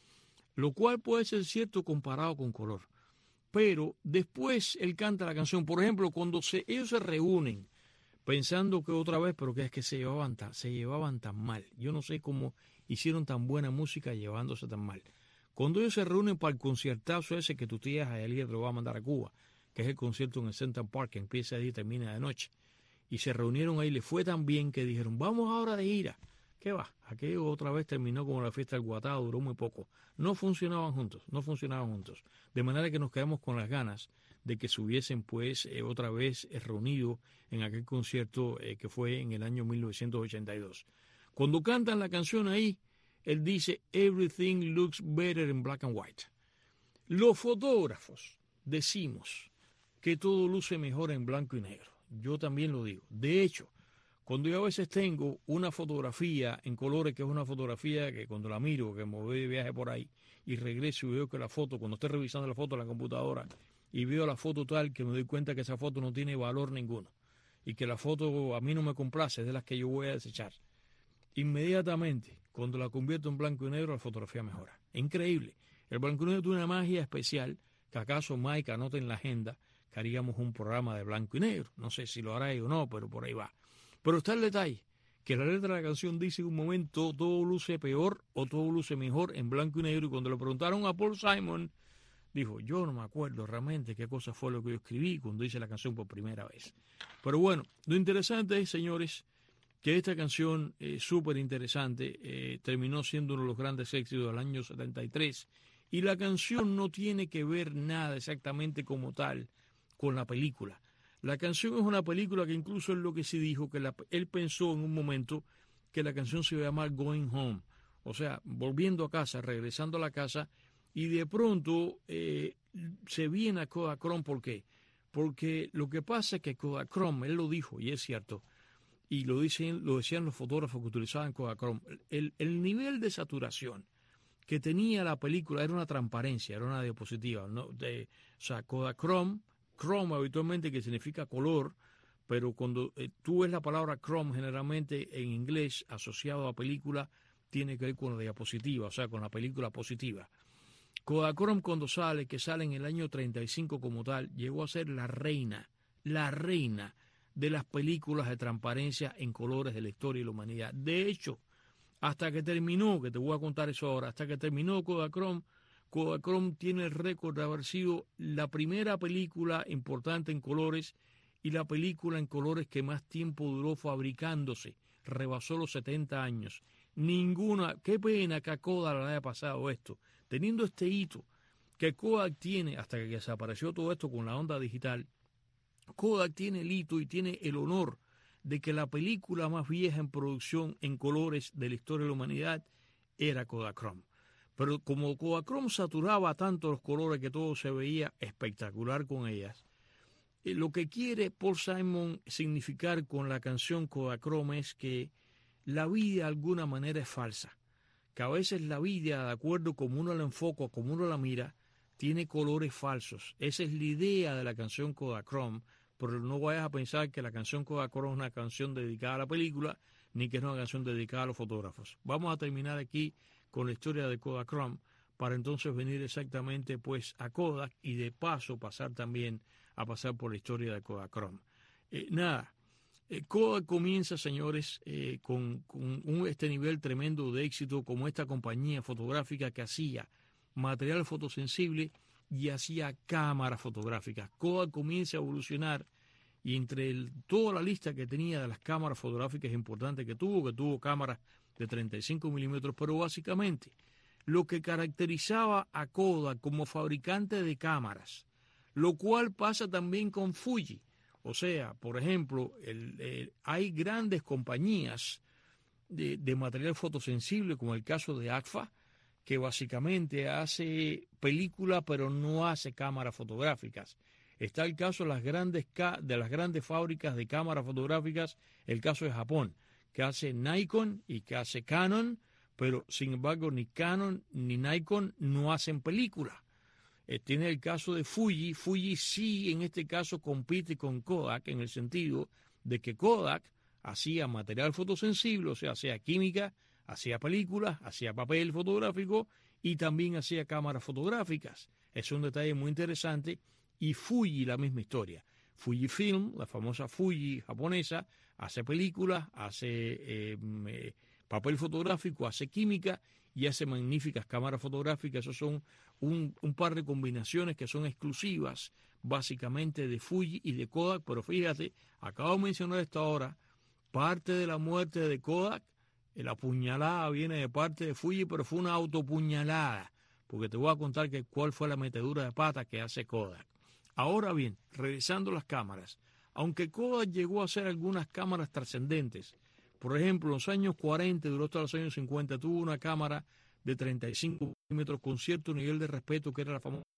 Lo cual puede ser cierto comparado con color. Pero después él canta la canción. Por ejemplo, cuando se, ellos se reúnen, pensando que otra vez, pero que es que se llevaban, tan, se llevaban tan mal. Yo no sé cómo hicieron tan buena música llevándose tan mal. Cuando ellos se reúnen para el conciertazo ese que tu tía Jayalía te lo va a mandar a Cuba, que es el concierto en el Central Park, que empieza ahí y termina de noche, y se reunieron ahí, le fue tan bien que dijeron, vamos ahora de gira. ¿Qué va? Aquello otra vez terminó como la fiesta del Guatá, duró muy poco. No funcionaban juntos, no funcionaban juntos. De manera que nos quedamos con las ganas de que se hubiesen pues eh, otra vez eh, reunido en aquel concierto eh, que fue en el año mil novecientos ochenta y dos. Cuando cantan la canción ahí, él dice, everything looks better in black and white. Los fotógrafos decimos que todo luce mejor en blanco y negro. Yo también lo digo. De hecho, cuando yo a veces tengo una fotografía en colores, que es una fotografía que cuando la miro, que me voy de viaje por ahí y regreso y veo que la foto, cuando estoy revisando la foto en la computadora y veo la foto tal, que me doy cuenta que esa foto no tiene valor ninguno y que la foto a mí no me complace, es de las que yo voy a desechar. Inmediatamente, cuando la convierto en blanco y negro, la fotografía mejora. Increíble. El blanco y negro tiene una magia especial que acaso Mike anota en la agenda que haríamos un programa de blanco y negro. No sé si lo hará o no, pero por ahí va. Pero está el detalle, que la letra de la canción dice en un momento todo luce peor o todo luce mejor en blanco y negro. Y cuando le preguntaron a Paul Simon, dijo, yo no me acuerdo realmente qué cosa fue lo que yo escribí cuando hice la canción por primera vez. Pero bueno, lo interesante es, señores, que esta canción es súper interesante, eh, terminó siendo uno de los grandes éxitos del año setenta y tres. Y la canción no tiene que ver nada exactamente como tal con la película. La canción es una película que incluso es lo que sí dijo, que la, él pensó en un momento que la canción se iba a llamar Going Home, o sea, volviendo a casa, regresando a la casa, y de pronto eh, se viene a Kodachrome. ¿Por qué? Porque lo que pasa es que Kodachrome, él lo dijo, y es cierto, y lo, dicen, lo decían los fotógrafos que utilizaban Kodachrome, el, el nivel de saturación que tenía la película era una transparencia, era una diapositiva, ¿no? De, o sea, Kodachrome, Chrome habitualmente que significa color, pero cuando eh, tú ves la palabra Chrome generalmente en inglés asociado a película, tiene que ver con la diapositiva, o sea, con la película positiva. Kodachrome cuando sale, que sale en el año treinta y cinco como tal, llegó a ser la reina, la reina de las películas de transparencia en colores de la historia y la humanidad. De hecho, hasta que terminó, que te voy a contar eso ahora, hasta que terminó Kodachrome, Kodachrome tiene el récord de haber sido la primera película importante en colores y la película en colores que más tiempo duró fabricándose. Rebasó los setenta años. Ninguna, qué pena que a Kodak le haya pasado esto. Teniendo este hito que Kodak tiene, hasta que desapareció todo esto con la onda digital, Kodak tiene el hito y tiene el honor de que la película más vieja en producción en colores de la historia de la humanidad era Kodachrome. Pero como Kodachrome saturaba tanto los colores que todo se veía espectacular con ellas, eh, lo que quiere Paul Simon significar con la canción Kodachrome es que la vida de alguna manera es falsa, que a veces la vida, de acuerdo como uno la enfoca, como uno la mira, tiene colores falsos. Esa es la idea de la canción Kodachrome, pero no vayas a pensar que la canción Kodachrome es una canción dedicada a la película, ni que es una canción dedicada a los fotógrafos. Vamos a terminar aquí con la historia de Kodachrome, para entonces venir exactamente pues a Kodak y de paso pasar también a pasar por la historia de Kodachrome. Eh, nada, eh, Kodak comienza, señores, eh, con, con un, este nivel tremendo de éxito como esta compañía fotográfica que hacía material fotosensible y hacía cámaras fotográficas. Kodak comienza a evolucionar y entre el, toda la lista que tenía de las cámaras fotográficas importantes que tuvo, que tuvo cámaras de treinta y cinco milímetros, pero básicamente lo que caracterizaba a Kodak como fabricante de cámaras, lo cual pasa también con Fuji. O sea, por ejemplo, el, el, hay grandes compañías de, de material fotosensible, como el caso de Agfa, que básicamente hace película pero no hace cámaras fotográficas. Está el caso de las grandes, de las grandes fábricas de cámaras fotográficas, el caso de Japón, que hace Nikon y que hace Canon, pero sin embargo ni Canon ni Nikon no hacen película. Eh, tiene el caso de Fuji. Fuji sí en este caso compite con Kodak en el sentido de que Kodak hacía material fotosensible, o sea, hacía química, hacía películas, hacía papel fotográfico y también hacía cámaras fotográficas. Es un detalle muy interesante. Y Fuji, la misma historia. Fujifilm, la famosa Fuji japonesa, hace películas, hace eh, eh, papel fotográfico, hace química y hace magníficas cámaras fotográficas. Esos son un, un par de combinaciones que son exclusivas básicamente de Fuji y de Kodak. Pero fíjate, acabo de mencionar esto ahora, parte de la muerte de Kodak, la puñalada viene de parte de Fuji, pero fue una autopuñalada, porque te voy a contar que cuál fue la metedura de pata que hace Kodak. Ahora bien, regresando a las cámaras, aunque Kodak llegó a hacer algunas cámaras trascendentes, por ejemplo, en los años cuarenta, duró hasta los años cincuenta, tuvo una cámara de treinta y cinco milímetros con cierto nivel de respeto que era la famosa.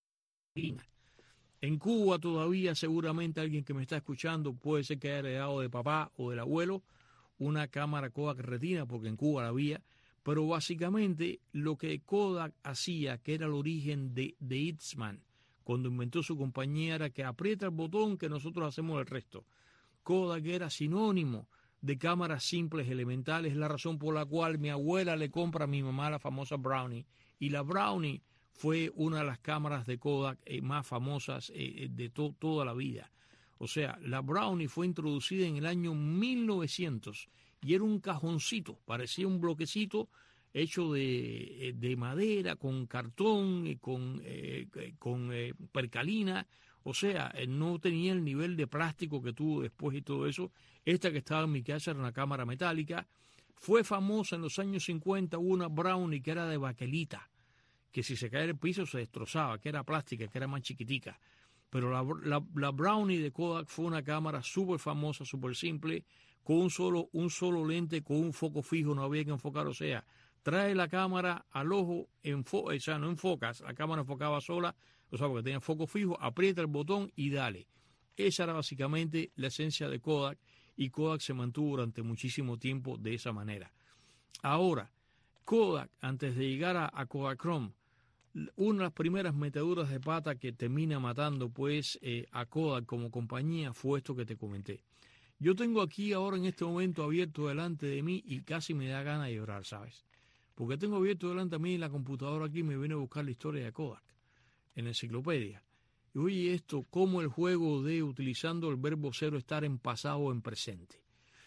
En Cuba todavía seguramente alguien que me está escuchando puede ser que haya heredado de papá o del abuelo una cámara Kodak Retina, porque en Cuba la había, pero básicamente lo que Kodak hacía, que era el origen de, de Eastman, cuando inventó su compañía, era que aprieta el botón que nosotros hacemos el resto. Kodak era sinónimo de cámaras simples, elementales, la razón por la cual mi abuela le compra a mi mamá la famosa Brownie, y la Brownie fue una de las cámaras de Kodak eh, más famosas eh, de to toda la vida. O sea, la Brownie fue introducida en el año mil novecientos y era un cajoncito, parecía un bloquecito hecho de, de madera, con cartón, con, eh, con eh, percalina, o sea, no tenía el nivel de plástico que tuvo después y todo eso. Esta que estaba en mi casa era una cámara metálica. Fue famosa en los años cincuenta, hubo una Brownie que era de baquelita, que si se caía el piso se destrozaba, que era plástica, que era más chiquitica. Pero la, la, la Brownie de Kodak fue una cámara súper famosa, súper simple, con un solo, un solo lente, con un foco fijo, no había que enfocar, o sea, trae la cámara al ojo, enfo o sea, no enfocas, la cámara enfocaba sola, o sea, porque tenía foco fijo, aprieta el botón y dale. Esa era básicamente la esencia de Kodak, y Kodak se mantuvo durante muchísimo tiempo de esa manera. Ahora, Kodak, antes de llegar a, a Kodachrome, una de las primeras meteduras de pata que termina matando pues eh, a Kodak como compañía fue esto que te comenté. Yo tengo aquí ahora en este momento abierto delante de mí y casi me da ganas de llorar, ¿sabes? Porque tengo abierto delante de mí en la computadora aquí, me viene a buscar la historia de Kodak en la enciclopedia. Y oye esto, como el juego de utilizando el verbo cero estar en pasado o en presente.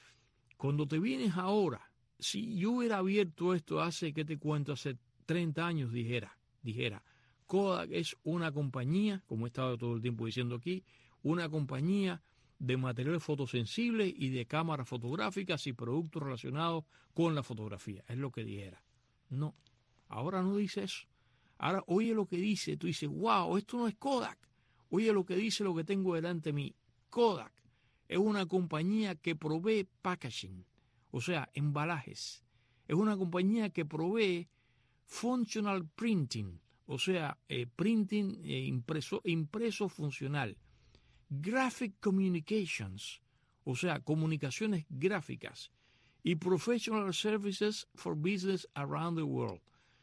Cuando te vienes ahora, si yo hubiera abierto esto hace, ¿qué te cuento? Hace treinta años dijera, dijera, Kodak es una compañía, como he estado todo el tiempo diciendo aquí, una compañía de materiales fotosensibles y de cámaras fotográficas y productos relacionados con la fotografía. Es lo que dijera. No, ahora no dice eso. Ahora oye lo que dice, tú dices, wow, esto no es Kodak. Oye lo que dice lo que tengo delante de mí. Kodak es una compañía que provee packaging, o sea, embalajes. Es una compañía que provee functional printing, o sea, eh, printing eh, impreso, impreso funcional. Graphic communications, o sea, comunicaciones gráficas. Y professional services for business around the world.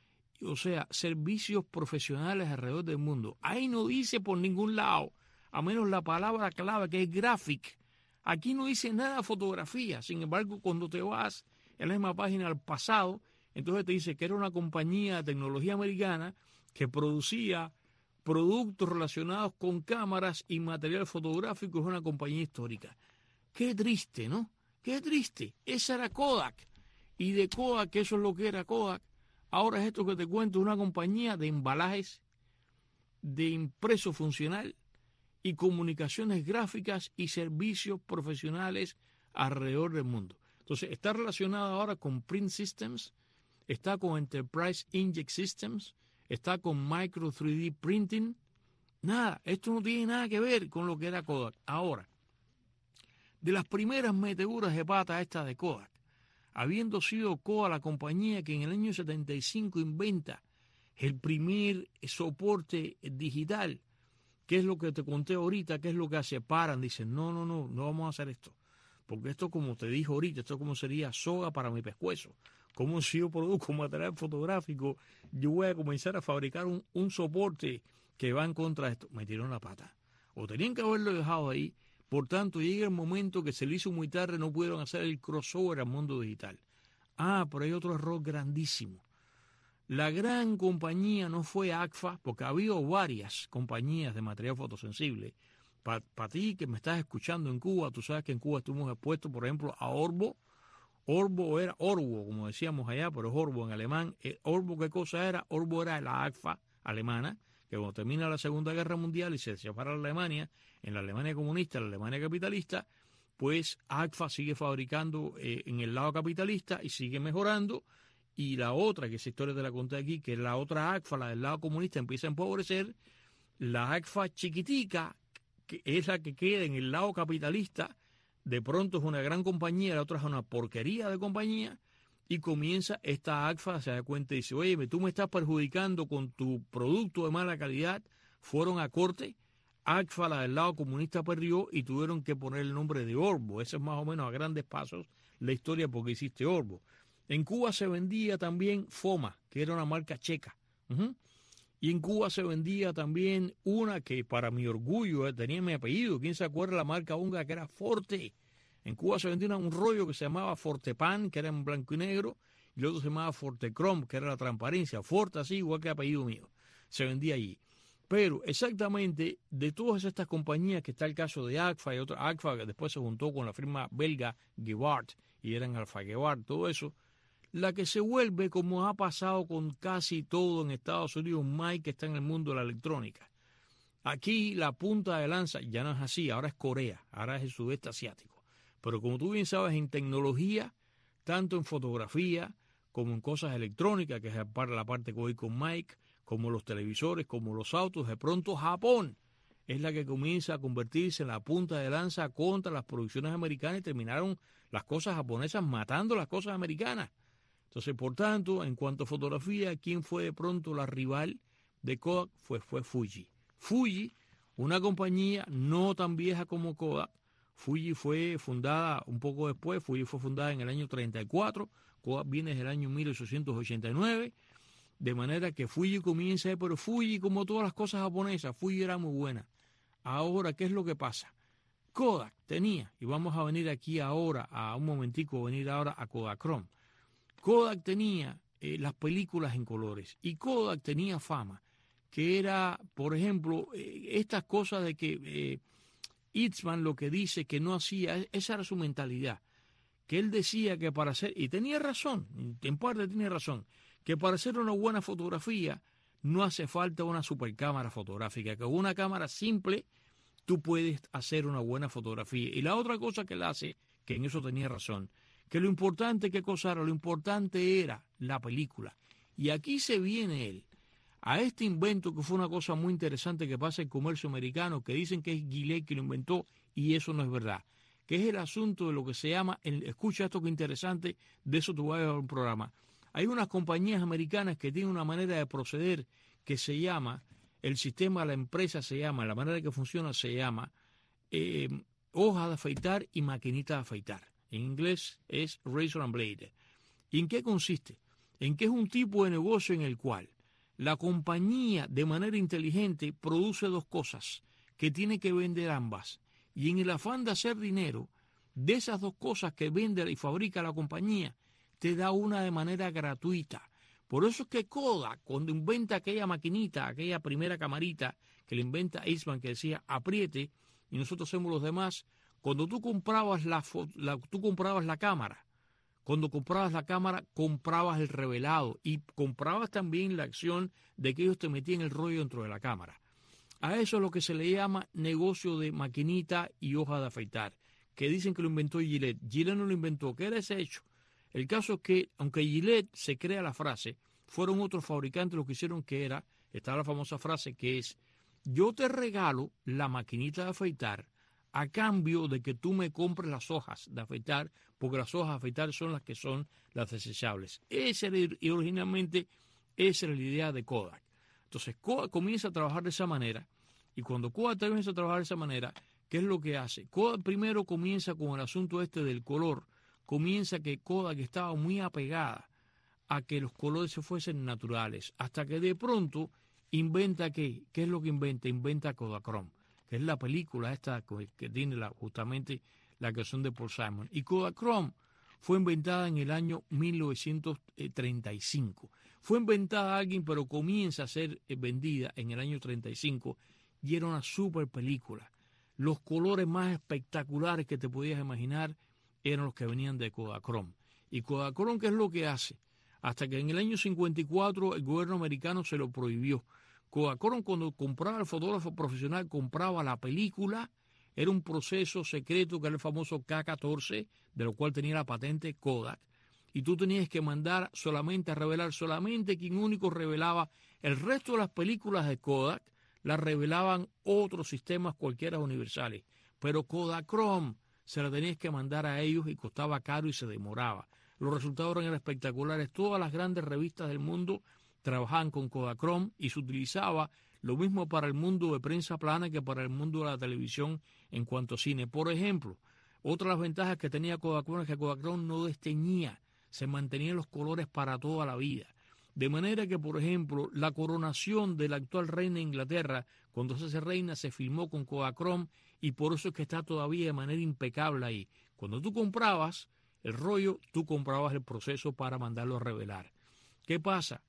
O sea, servicios profesionales alrededor del mundo. Ahí no dice por ningún lado, a menos la palabra clave que es graphic. Aquí no dice nada de fotografía. Sin embargo, cuando te vas en la misma página al pasado, entonces te dice que era una compañía de tecnología americana que producía productos relacionados con cámaras y material fotográfico. Es una compañía histórica. Qué triste, ¿no? Qué triste. Esa era Kodak. Y de Kodak, que eso es lo que era Kodak, ahora es esto que te cuento, una compañía de embalajes, de impreso funcional y comunicaciones gráficas y servicios profesionales alrededor del mundo. Entonces, está relacionada ahora con Print Systems, está con Enterprise Inkjet Systems, está con Micro tres D Printing. Nada, esto no tiene nada que ver con lo que era Kodak. Ahora, de las primeras meteduras de pata estas de Kodak, habiendo sido Kodak la compañía que en el año setenta y cinco inventa el primer soporte digital, ¿qué es lo que te conté ahorita? ¿Qué es lo que hace? Paran, dicen, no, no, no, no vamos a hacer esto. Porque esto, como te dije ahorita, esto como sería soga para mi pescuezo. Como si yo produzco material fotográfico, yo voy a comenzar a fabricar un, un soporte que va en contra de esto. Metieron la pata. O tenían que haberlo dejado ahí. Por tanto, llega el momento que se le hizo muy tarde, no pudieron hacer el crossover al mundo digital. Ah, pero hay otro error grandísimo. La gran compañía no fue A C F A, porque ha habido varias compañías de material fotosensible. Para pa ti que me estás escuchando en Cuba, tú sabes que en Cuba estuvimos expuestos, por ejemplo, a Orbo. Orbo era Orbo, como decíamos allá, pero es Orbo en alemán. Orbo, ¿qué cosa era? Orbo era la A C F A alemana, que cuando termina la Segunda Guerra Mundial y se separa la Alemania, en la Alemania comunista, en la Alemania capitalista, pues A C F A sigue fabricando eh, en el lado capitalista y sigue mejorando. Y la otra, que esa historia te la conté aquí, que es la otra A C F A, la del lado comunista, empieza a empobrecer. La A C F A chiquitica, que es la que queda en el lado capitalista, de pronto es una gran compañía, la otra es una porquería de compañía, y comienza esta A C F A, se da cuenta y dice, oye, tú me estás perjudicando con tu producto de mala calidad, fueron a corte, A C F A, la del lado comunista, perdió y tuvieron que poner el nombre de Orbo. Esa es más o menos a grandes pasos la historia porque hiciste Orbo. En Cuba se vendía también Foma, que era una marca checa. Uh-huh. Y en Cuba se vendía también una que para mi orgullo eh, tenía mi apellido. ¿Quién se acuerda de la marca húngara que era Forte? En Cuba se vendía una, un rollo que se llamaba Fortepan, que era en blanco y negro, y el otro se llamaba Fortecrom, que era la transparencia. Forte así, igual que apellido mío. Se vendía allí. Pero exactamente de todas estas compañías, que está el caso de A C F A y otra, A C F A que después se juntó con la firma belga Gebhardt y eran Alfa Gebhardt, todo eso, la que se vuelve, como ha pasado con casi todo en Estados Unidos, Mike, que está en el mundo de la electrónica. Aquí la punta de lanza ya no es así, ahora es Corea, ahora es el sudeste asiático. Pero como tú bien sabes, en tecnología, tanto en fotografía como en cosas electrónicas, que es la parte que voy con Mike, como los televisores, como los autos, de pronto Japón es la que comienza a convertirse en la punta de lanza contra las producciones americanas y terminaron las cosas japonesas matando las cosas americanas. Entonces, por tanto, en cuanto a fotografía, ¿quién fue de pronto la rival de Kodak? Fue, fue Fuji. Fuji, una compañía no tan vieja como Kodak. Fuji fue fundada un poco después. Fuji fue fundada en el año treinta y cuatro. Kodak viene desde el año mil ochocientos ochenta y nueve. De manera que Fuji comienza, pero Fuji, como todas las cosas japonesas, Fuji era muy buena. Ahora, ¿qué es lo que pasa? Kodak tenía, y vamos a venir aquí ahora, a un momentico, venir ahora a Kodachrome. Kodak tenía eh, las películas en colores y Kodak tenía fama, que era, por ejemplo, eh, estas cosas de que eh, Eastman lo que dice que no hacía, esa era su mentalidad, que él decía que para hacer, y tenía razón, en parte tenía razón, que para hacer una buena fotografía no hace falta una supercámara fotográfica, que con una cámara simple tú puedes hacer una buena fotografía. Y la otra cosa que él hace, que en eso tenía razón, que lo importante, ¿qué cosa era? Lo importante era la película. Y aquí se viene él a este invento que fue una cosa muy interesante que pasa en el comercio americano, que dicen que es Gillette que lo inventó, y eso no es verdad, que es el asunto de lo que se llama, el, escucha esto que interesante, de eso te voy a dar un programa. Hay unas compañías americanas que tienen una manera de proceder que se llama, el sistema de la empresa se llama, la manera que funciona se llama eh, hoja de afeitar y maquinita de afeitar. En inglés es razor and blade. ¿Y en qué consiste? En que es un tipo de negocio en el cual la compañía de manera inteligente produce dos cosas que tiene que vender ambas. Y en el afán de hacer dinero, de esas dos cosas que vende y fabrica la compañía, te da una de manera gratuita. Por eso es que Kodak, cuando inventa aquella maquinita, aquella primera camarita que le inventa Eastman, que decía apriete, y nosotros hacemos los demás, cuando tú comprabas la, la, tú comprabas la cámara, cuando comprabas la cámara, comprabas el revelado y comprabas también la acción de que ellos te metían el rollo dentro de la cámara. A eso es lo que se le llama negocio de maquinita y hoja de afeitar, que dicen que lo inventó Gillette. Gillette no lo inventó. ¿Qué era ese hecho? El caso es que, aunque Gillette se crea la frase, fueron otros fabricantes los que hicieron que era, estaba la famosa frase que es, yo te regalo la maquinita de afeitar a cambio de que tú me compres las hojas de afeitar, porque las hojas de afeitar son las que son las desechables. Esa era, y originalmente esa era la idea de Kodak. Entonces Kodak comienza a trabajar de esa manera, y cuando Kodak comienza a trabajar de esa manera, ¿qué es lo que hace? Kodak primero comienza con el asunto este del color, comienza que Kodak estaba muy apegada a que los colores se fuesen naturales, hasta que de pronto inventa ¿qué? ¿Qué es lo que inventa? Inventa Kodachrome, que es la película esta que tiene la, justamente la canción de Paul Simon. Y Kodachrome fue inventada en el año mil novecientos treinta y cinco. Fue inventada alguien, pero comienza a ser vendida en el año treinta y cinco y era una super película. Los colores más espectaculares que te podías imaginar eran los que venían de Kodachrome. ¿Y Kodachrome qué es lo que hace? Hasta que en el año cincuenta y cuatro el gobierno americano se lo prohibió. Kodachrome, cuando compraba el fotógrafo profesional, compraba la película, era un proceso secreto que era el famoso K catorce, de lo cual tenía la patente Kodak, y tú tenías que mandar solamente a revelar, solamente quien único revelaba el resto de las películas de Kodak, las revelaban otros sistemas cualquiera universales, pero Kodachrome se la tenías que mandar a ellos y costaba caro y se demoraba. Los resultados eran espectaculares. Todas las grandes revistas del mundo trabajaban con Kodachrome y se utilizaba lo mismo para el mundo de prensa plana que para el mundo de la televisión en cuanto a cine. Por ejemplo, otra de las ventajas que tenía Kodachrome es que Kodachrome no desteñía, se mantenían los colores para toda la vida. De manera que, por ejemplo, la coronación de la actual reina de Inglaterra, cuando se hace reina, se filmó con Kodachrome y por eso es que está todavía de manera impecable ahí. Cuando tú comprabas el rollo, tú comprabas el proceso para mandarlo a revelar. ¿Qué pasa?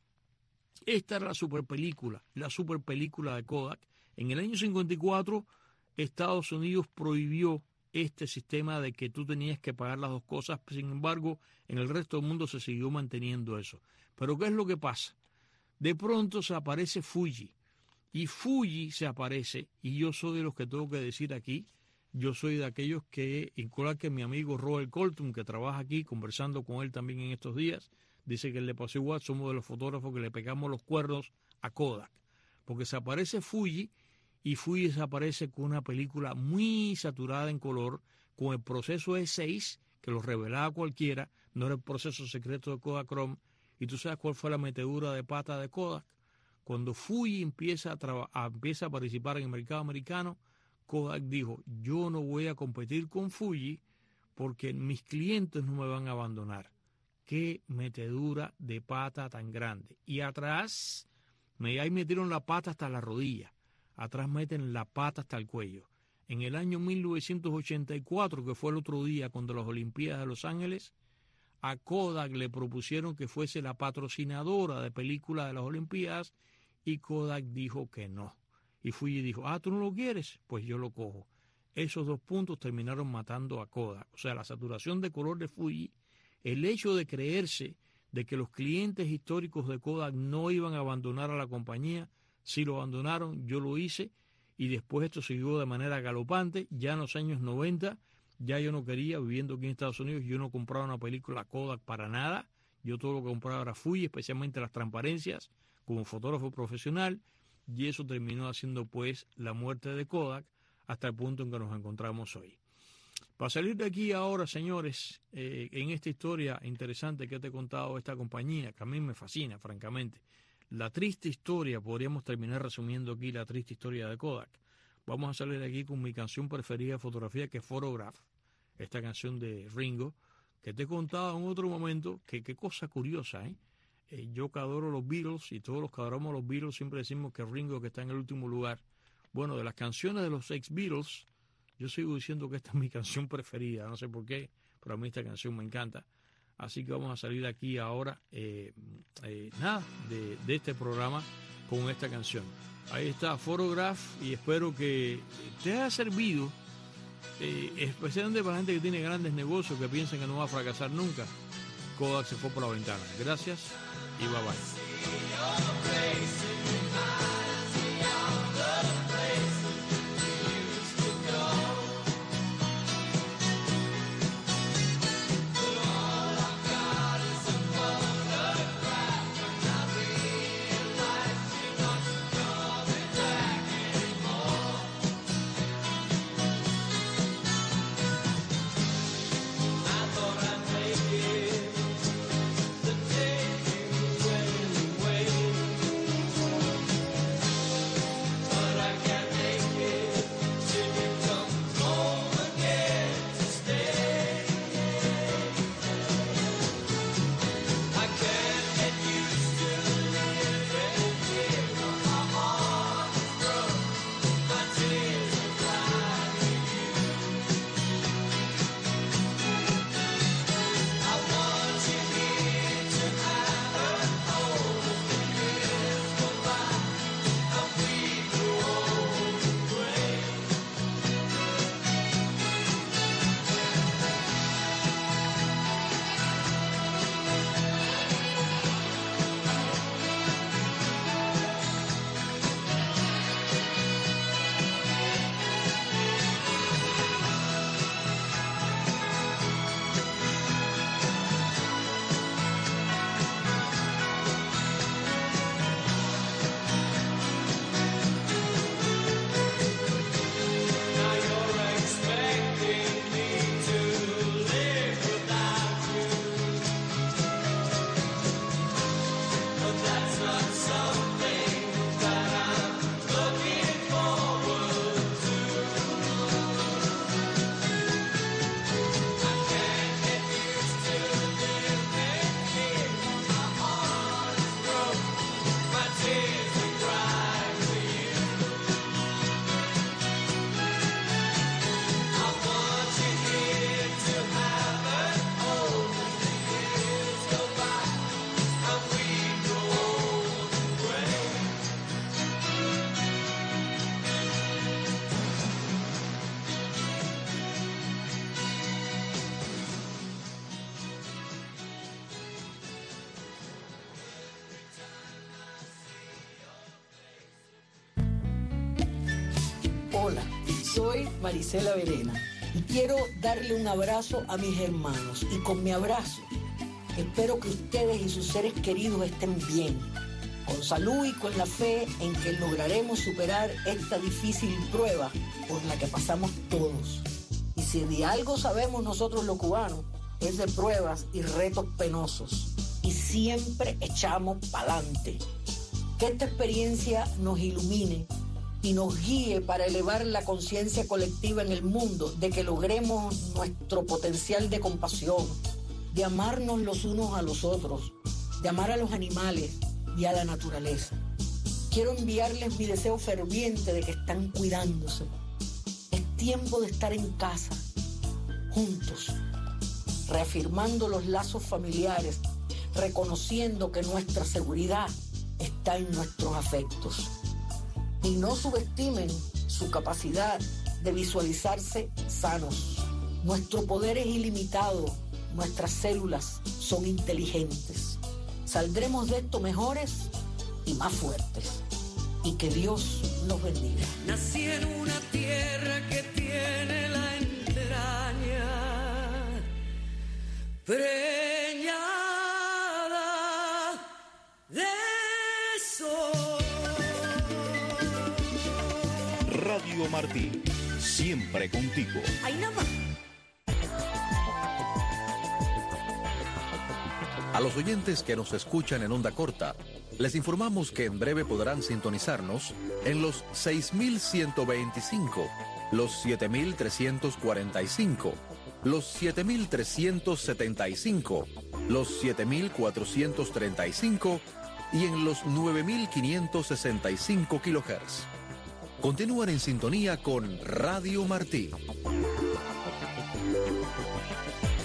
Esta era la super película, la super película de Kodak. En el año cincuenta y cuatro, Estados Unidos prohibió este sistema de que tú tenías que pagar las dos cosas. Sin embargo, en el resto del mundo se siguió manteniendo eso. Pero ¿qué es lo que pasa? De pronto se aparece Fuji. Y Fuji se aparece, y yo soy de los que tengo que decir aquí, yo soy de aquellos que, igual que mi amigo Robert Colton, que trabaja aquí, conversando con él también en estos días, dice que le pasó igual, somos de los fotógrafos que le pegamos los cuernos a Kodak. Porque se aparece Fuji, y Fuji se aparece con una película muy saturada en color, con el proceso E seis, que lo revelaba cualquiera, no era el proceso secreto de Kodachrome. ¿Y tú sabes cuál fue la metedura de pata de Kodak? Cuando Fuji empieza a, a, empieza a participar en el mercado americano, Kodak dijo, yo no voy a competir con Fuji porque mis clientes no me van a abandonar. Qué metedura de pata tan grande. Y atrás, me, ahí metieron la pata hasta la rodilla. Atrás meten la pata hasta el cuello. En el año mil novecientos ochenta y cuatro, que fue el otro día cuando las Olimpiadas de Los Ángeles, a Kodak le propusieron que fuese la patrocinadora de películas de las Olimpiadas y Kodak dijo que no. Y Fuji dijo, ah, ¿tú no lo quieres? Pues yo lo cojo. Esos dos puntos terminaron matando a Kodak. O sea, la saturación de color de Fuji, el hecho de creerse de que los clientes históricos de Kodak no iban a abandonar a la compañía, sí lo abandonaron, yo lo hice, y después esto siguió de manera galopante. Ya en los años noventa, ya yo no quería, viviendo aquí en Estados Unidos, yo no compraba una película Kodak para nada. Yo todo lo que compraba era Fuji, especialmente las transparencias, como fotógrafo profesional, y eso terminó haciendo pues la muerte de Kodak hasta el punto en que nos encontramos hoy. Para salir de aquí ahora, señores, eh, en esta historia interesante que te he contado de esta compañía, que a mí me fascina, francamente, la triste historia, podríamos terminar resumiendo aquí la triste historia de Kodak. Vamos a salir aquí con mi canción preferida de fotografía, que es Photograph, esta canción de Ringo, que te he contado en otro momento, que qué cosa curiosa, ¿eh? Eh, yo que adoro los Beatles, y todos los que adoramos los Beatles siempre decimos que Ringo que está en el último lugar. Bueno, de las canciones de los ex Beatles, yo sigo diciendo que esta es mi canción preferida, no sé por qué, pero a mí esta canción me encanta. Así que vamos a salir aquí ahora, eh, eh, nada, de, de este programa con esta canción. Ahí está Photograph, y espero que te haya servido, eh, especialmente para la gente que tiene grandes negocios, que piensan que no va a fracasar nunca. Kodak se fue por la ventana. Gracias y bye bye. Hola, soy Marisela Verena y quiero darle un abrazo a mis hermanos. Y con mi abrazo espero que ustedes y sus seres queridos estén bien, con salud y con la fe en que lograremos superar esta difícil prueba por la que pasamos todos. Y si de algo sabemos nosotros los cubanos, es de pruebas y retos penosos. Y siempre echamos pa'lante. Que esta experiencia nos ilumine y nos guíe para elevar la conciencia colectiva en el mundo, de que logremos nuestro potencial de compasión, de amarnos los unos a los otros, de amar a los animales y a la naturaleza. Quiero enviarles mi deseo ferviente de que están cuidándose. Es tiempo de estar en casa, juntos, reafirmando los lazos familiares, reconociendo que nuestra seguridad está en nuestros afectos. Y no subestimen su capacidad de visualizarse sanos. Nuestro poder es ilimitado, nuestras células son inteligentes. Saldremos de esto mejores y más fuertes. Y que Dios los bendiga. Nací en una tierra que tiene la entraña preñada de sol. Radio Martí, siempre contigo. Ahí nada más. A los oyentes que nos escuchan en onda corta, les informamos que en breve podrán sintonizarnos en los seis mil ciento veinticinco, los siete mil trescientos cuarenta y cinco, los siete mil trescientos setenta y cinco, los siete mil cuatrocientos treinta y cinco y en los nueve mil quinientos sesenta y cinco kilohertz. Continúan en sintonía con Radio Martí.